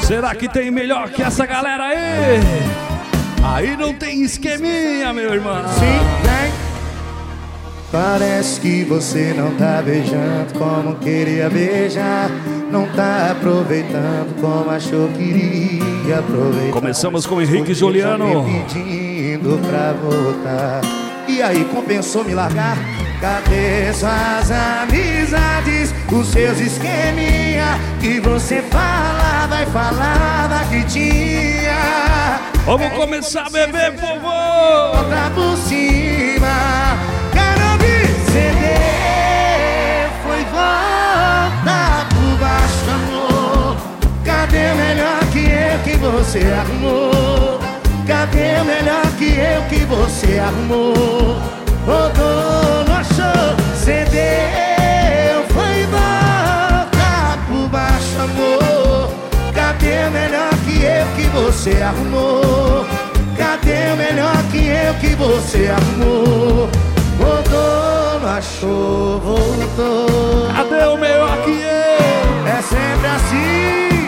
Será que tem melhor que essa galera aí? Aí não tem esqueminha, meu irmão. Sim, tem. Parece que você não tá beijando como queria beijar. Não tá aproveitando como achou que iria aproveitar. Começamos com Henrique e Juliano. Me pedindo pra voltar. E aí, compensou me largar? Cadê suas amizades? Os seus esqueminha que você falava e falava que tinha. Vamos começar a beber, povo! Volta por cima. Quero ouvir CD. Foi volta por baixo, amor. Cadê o melhor que você arrumou? Cadê o melhor que você arrumou? Rodou, não achou, cedeu, foi volta por baixo, amor. Cadê o melhor que você arrumou? Cadê o melhor que você arrumou? Rodou, não achou, voltou. Cadê o melhor que eu? É sempre assim.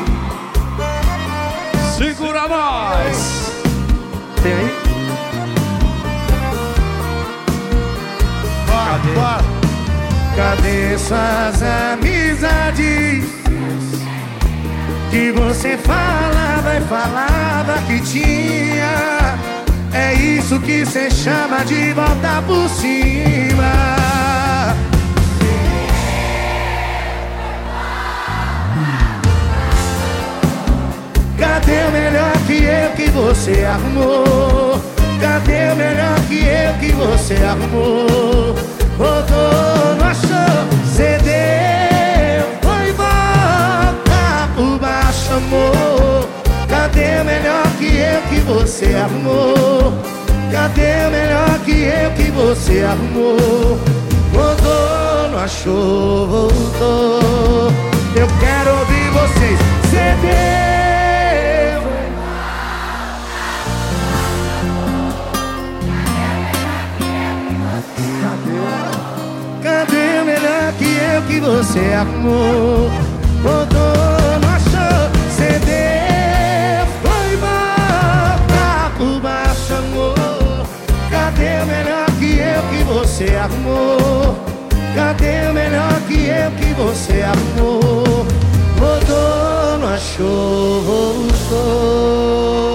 Segura nós. Tem aí? Cadê suas amizades que você falava e falava que tinha? É isso que cê chama de volta por cima. Cadê o melhor que você arrumou? Cadê o melhor que você arrumou? Rodou, não achou, cedeu, foi volta por baixo, amor. Cadê o melhor que você arrumou? Cadê o melhor que você arrumou? Rodou, não achou, voltou. Eu quero ouvir vocês, cedeu. Cadê o melhor que você arrumou? Rodou, não achou, cedeu, foi volta por baixo, amor. Cadê o melhor que você arrumou? Cadê o melhor que você arrumou? Rodou, não achou, voltou.